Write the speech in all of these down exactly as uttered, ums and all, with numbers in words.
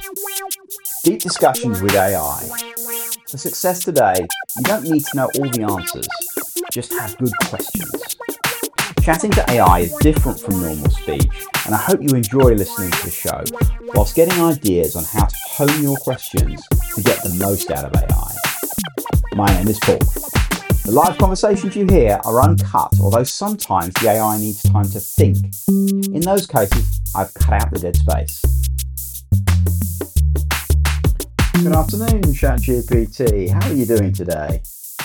Deep discussions with A I. For success today, you don't need to know all the answers, just have good questions. Chatting to A I is different from normal speech, and I hope you enjoy listening to the show whilst getting ideas on how to hone your questions to get the most out of A I. My name is Paul. The live conversations you hear are uncut, although sometimes the A I needs time to think. In those cases, I've cut out the dead space. Good afternoon, ChatGPT. How are you doing today?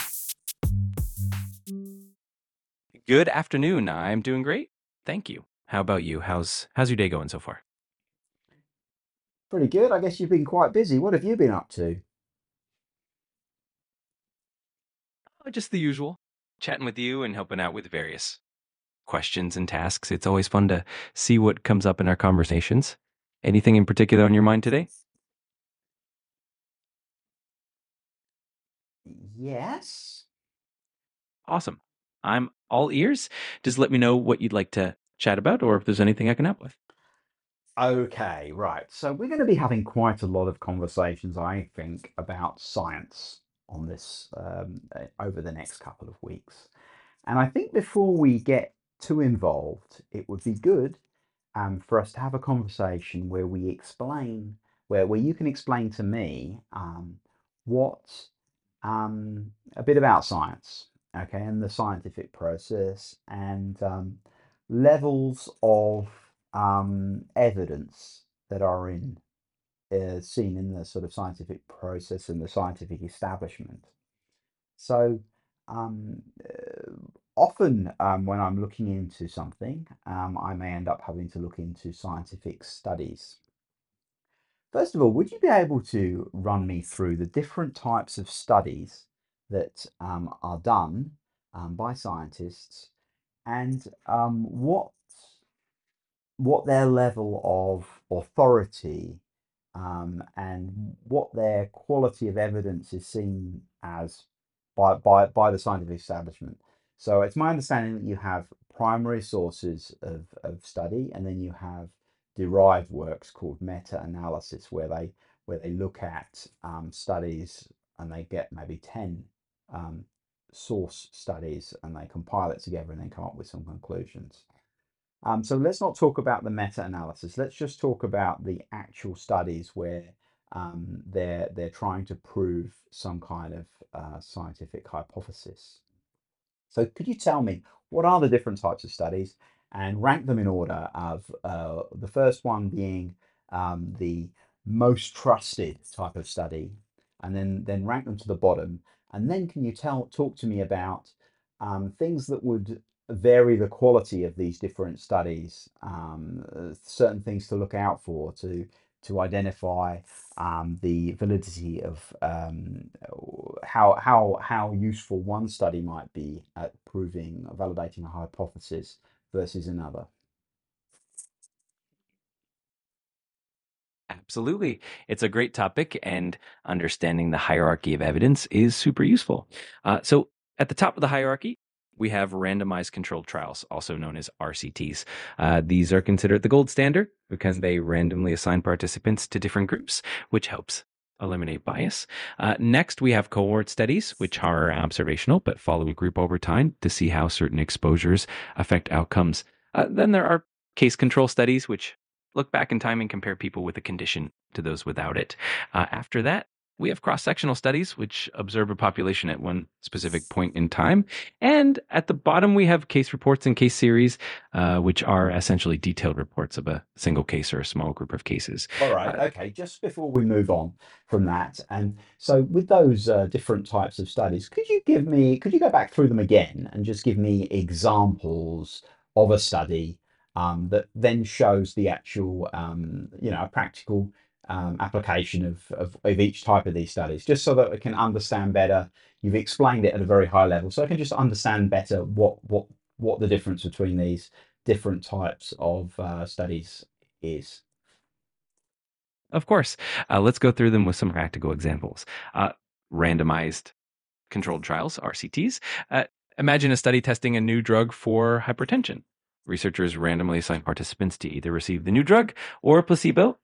Good afternoon. I'm doing great. Thank you. How about you? How's how's your day going so far? Pretty good. I guess you've been quite busy. What have you been up to? Oh, just the usual. Chatting with you and helping out with various questions and tasks. It's always fun to see what comes up in our conversations. Anything in particular on your mind today? Yes. Awesome. I'm all ears. Just let me know what you'd like to chat about or if there's anything I can help with. Okay, right. So we're going to be having quite a lot of conversations, I think, about science on this um, uh, over the next couple of weeks. And I think before we get too involved, it would be good um, for us to have a conversation where we explain, where, where you can explain to me um, what um, a bit about science, okay, and the scientific process and um, levels of um, evidence that are in uh, seen in the sort of scientific process and the scientific establishment. So um, uh, often um, when I'm looking into something, um, I may end up having to look into scientific studies. First of all, would you be able to run me through the different types of studies that um, are done um, by scientists and um, what what their level of authority um, and what their quality of evidence is seen as by, by, by the scientific establishment? So it's my understanding that you have primary sources of, of study, and then you have derived works called meta-analysis, where they where they look at um, studies and they get maybe ten um, source studies and they compile it together and then come up with some conclusions. Um, so let's not talk about the meta-analysis. Let's just talk about the actual studies where um, they're they're trying to prove some kind of uh, scientific hypothesis. So could you tell me what are the different types of studies and rank them in order of uh, the first one being um, the most trusted type of study, and then then rank them to the bottom, and then can you tell talk to me about um, things that would vary the quality of these different studies, um, uh, certain things to look out for to to identify um, the validity of um, how how how useful one study might be at proving validating a hypothesis versus another. Absolutely. It's a great topic, and understanding the hierarchy of evidence is super useful. Uh, so, at the top of the hierarchy, we have randomized controlled trials, also known as R C Ts. Uh, these are considered the gold standard because they randomly assign participants to different groups, which helps eliminate bias. Uh, next, we have cohort studies, which are observational but follow a group over time to see how certain exposures affect outcomes. Uh, then there are case control studies, which look back in time and compare people with a condition to those without it. Uh, after that, we have cross-sectional studies, which observe a population at one specific point in time. And at the bottom, we have case reports and case series, uh, which are essentially detailed reports of a single case or a small group of cases. All right, Uh, okay, just before we move on from that, and so with those uh, different types of studies, could you give me, could you go back through them again and just give me examples of a study um, that then shows the actual, um, you know, practical um, application of, of, of each type of these studies, just so that we can understand better. You've explained it at a very high level, so I can just understand better what what what the difference between these different types of uh, studies is. of course, uh, let's go through them with some practical examples. Uh, randomized controlled trials, R C Ts. Uh, imagine a study testing a new drug for hypertension. Researchers randomly assign participants to either receive the new drug or a placebo.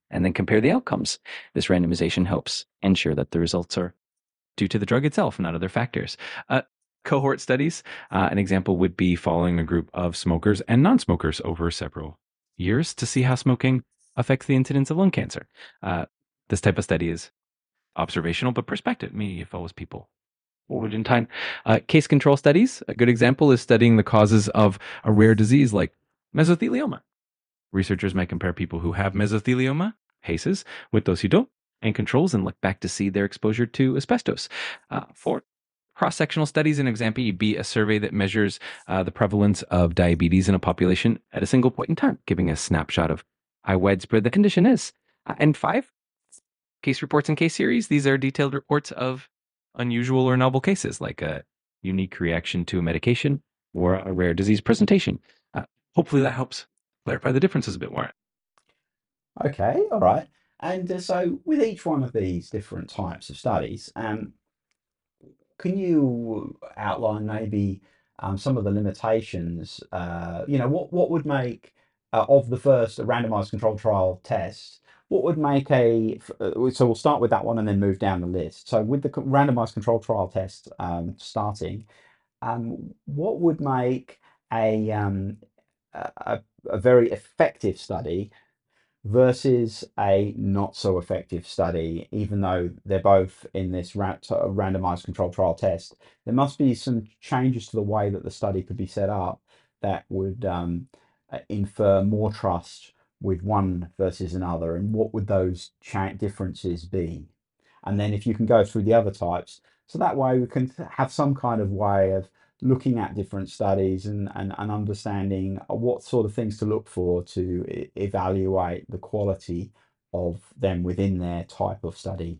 and then compare the outcomes. This randomization helps ensure that the results are due to the drug itself, not other factors. Uh, cohort studies, uh, an example would be following a group of smokers and non-smokers over several years to see how smoking affects the incidence of lung cancer. Uh, this type of study is observational, but prospective, meaning it follows people forward in time. Uh, case control studies, a good example is studying the causes of a rare disease like mesothelioma. Researchers might compare people who have mesothelioma, H A C Es, with those who don't, and controls, and look back to see their exposure to asbestos. Uh, for cross-sectional studies, an example would be a survey that measures uh, the prevalence of diabetes in a population at a single point in time, giving a snapshot of how widespread the condition is. Uh, and five, case reports and case series. These are detailed reports of unusual or novel cases, like a unique reaction to a medication or a rare disease presentation. Uh, hopefully that helps clarify the differences a bit more. Okay, all right. And uh, so with each one of these different types of studies, um, can you outline maybe um, some of the limitations? Uh, you know, what what would make uh, of the first randomized controlled trial test? What would make a uh, so we'll start with that one and then move down the list. So with the co- randomized controlled trial test um, starting, um, what would make a, um, a a a very effective study versus a not so effective study, even though they're both in this ra- sort of randomized controlled trial test? There must be some changes to the way that the study could be set up that would um, uh, infer more trust with one versus another. And what would those cha- differences be? And then if you can go through the other types, so that way we can have some kind of way of looking at different studies and, and, and understanding what sort of things to look for to e- evaluate the quality of them within their type of study.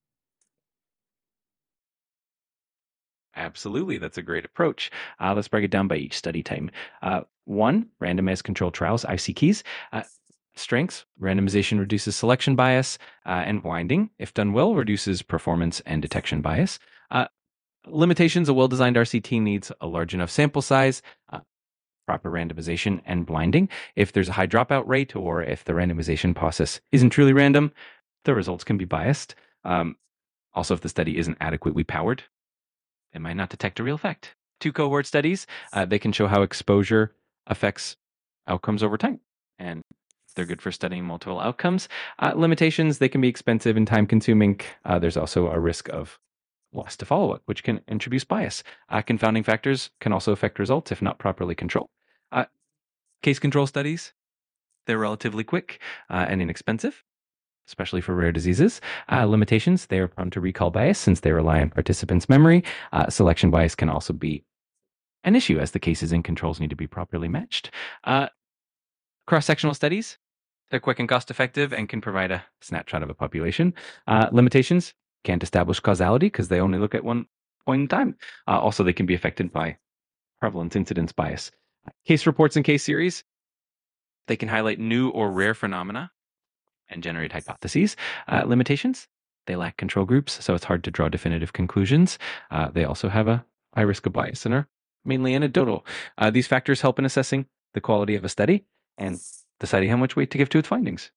Absolutely, that's a great approach. Uh, let's break it down by each study type. Uh, one, randomized controlled trials, I C Ts. Uh, strengths, randomization reduces selection bias uh, and blinding. If done well, reduces performance and detection bias. Uh, limitations, a well-designed R C T needs a large enough sample size, uh, proper randomization, and blinding. If there's a high dropout rate or if the randomization process isn't truly random, the results can be biased. Um, also, if the study isn't adequately powered, it might not detect a real effect. Two cohort studies, uh, they can show how exposure affects outcomes over time. And they're good for studying multiple outcomes. Uh, limitations, they can be expensive and time consuming. Uh, there's also a risk of loss to follow-up, which can introduce bias. Uh, confounding factors can also affect results if not properly controlled. Uh, case control studies, they're relatively quick uh, and inexpensive, especially for rare diseases. Uh, limitations, they are prone to recall bias since they rely on participants' memory. Uh, selection bias can also be an issue as the cases and controls need to be properly matched. Uh, cross-sectional studies, they're quick and cost-effective and can provide a snapshot of a population. Uh, limitations, can't establish causality because they only look at one point in time. Uh, also, they can be affected by prevalence incidence bias. Case reports and case series, they can highlight new or rare phenomena and generate hypotheses. Uh, limitations, they lack control groups, so it's hard to draw definitive conclusions. Uh, they also have a high risk of bias and are mainly anecdotal. Uh, these factors help in assessing the quality of a study and deciding how much weight to give to its findings.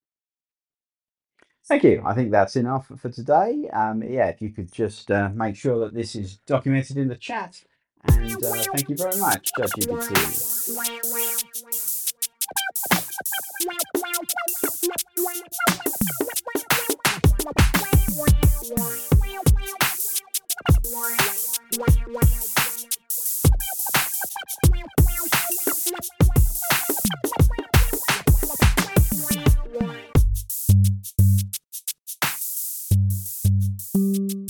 Thank you. I think that's enough for today. Um, yeah, if you could just uh, make sure that this is documented in the chat. And uh, thank you very much, ChatGPT.